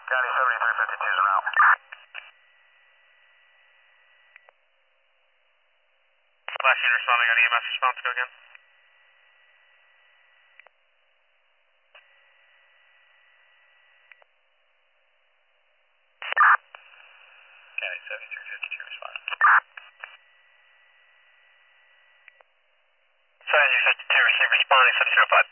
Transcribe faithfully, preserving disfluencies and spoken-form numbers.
County seventy-three fifty-two is an out. Last unit responding on E M S response, go again. County seventy-three fifty-two responding. seventy-three fifty-two, receive responding, seven zero five.